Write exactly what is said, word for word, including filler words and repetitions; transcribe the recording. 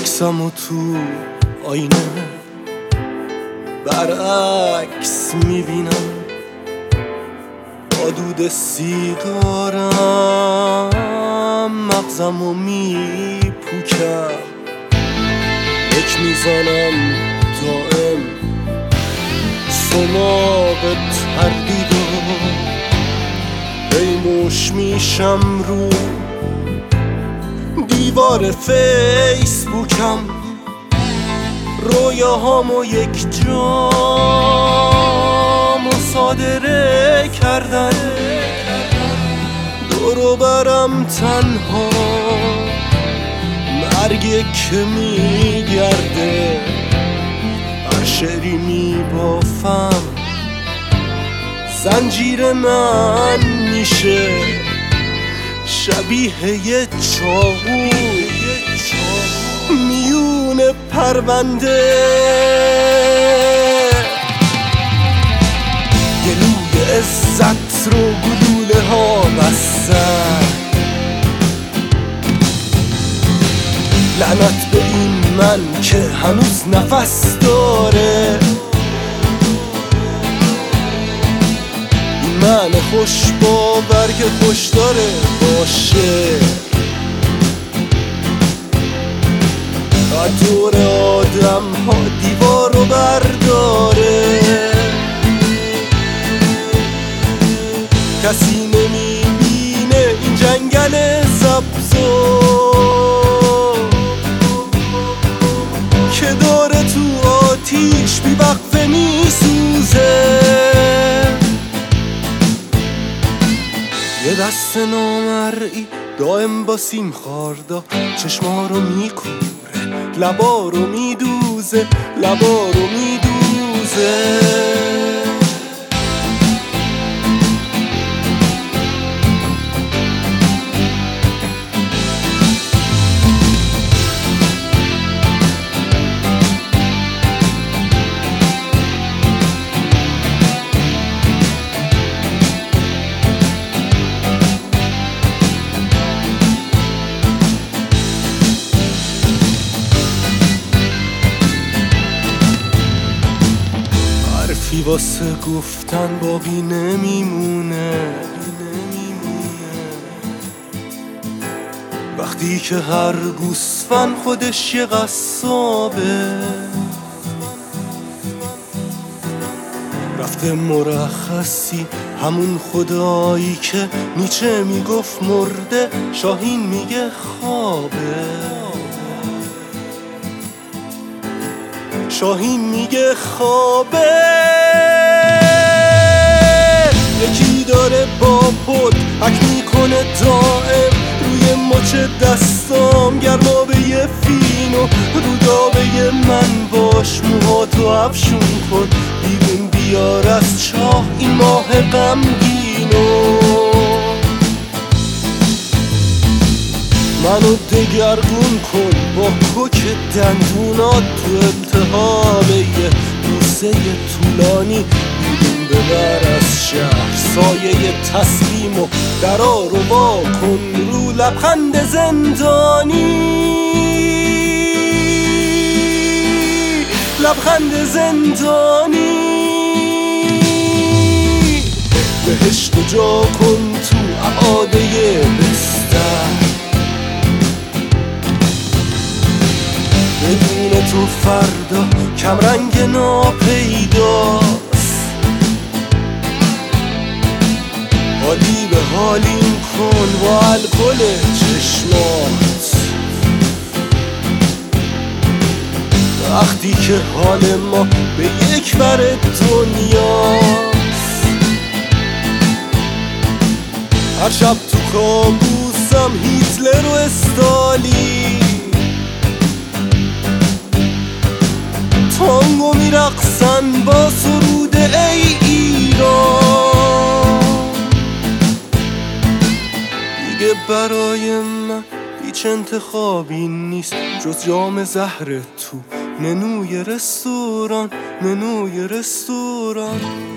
عکسمو تو آینه برعکس میبینم، با دود سیگارم مغزمو میپوکم، یک میزنم دائم سماق تردیدو، پیموش میشم رو دیوار فیسبوکم، رویاهامو یک جا مصادره کردن، دورو برم تنها مرگ که میگرده، هر شعری میبافم زنجیر من میشه شبیه یه چاقو میون پرونده، گلوی عزت رو گلوله ها بستن، لعنت به این من که هنوز نفس داره، این من خوش باور که خوش داره باشه، دور آدم ها دیوار رو برداره، کسی نمیبینه این جنگل سبزو که داره تو آتیش بی وقفه میسوزه، یه دست نامرئی دائم با سیم خاردا چشما رو میکوره، لبا رو میدوزه، لبا رو میدوزه. حرفی واسه گفتن باقی نمیمونه، وقتی که هر گوسفند خودش یه قصابه، رفته مرخصی همون خدایی که نیچه میگفت مرده، شاهین میگه خوابه، شاهین میگه خوابه، یکی داره با پد حک میکنه دائم روی مچ دستام، گرمابه فینو رودابه من باش، موهاتو افشون کن بیرون بیار از چاه این ماه غمگینو، منو دگرگون کن با کوک دندونات تو التهاب یه روزه طولانی، بیرون ببر از شهر سایه تسلیم و درا رو وا کن رو لبخند زندانی، لبخند زندانی، بهشت جا کن تو اعاده بستر، بدون تو فردا کمرنگ ناپیداست، حالی به حالیم کن با الکل چشمات، وقتی که حال ما به یک بر دنیاست، هر شب تو کابوسم هیتلر و استالین تانگو میرقصن با سرود ای ایران، دیگه برای من هیچ انتخابی نیست جز جام زهر تو منوی رستوران، منوی رستوران.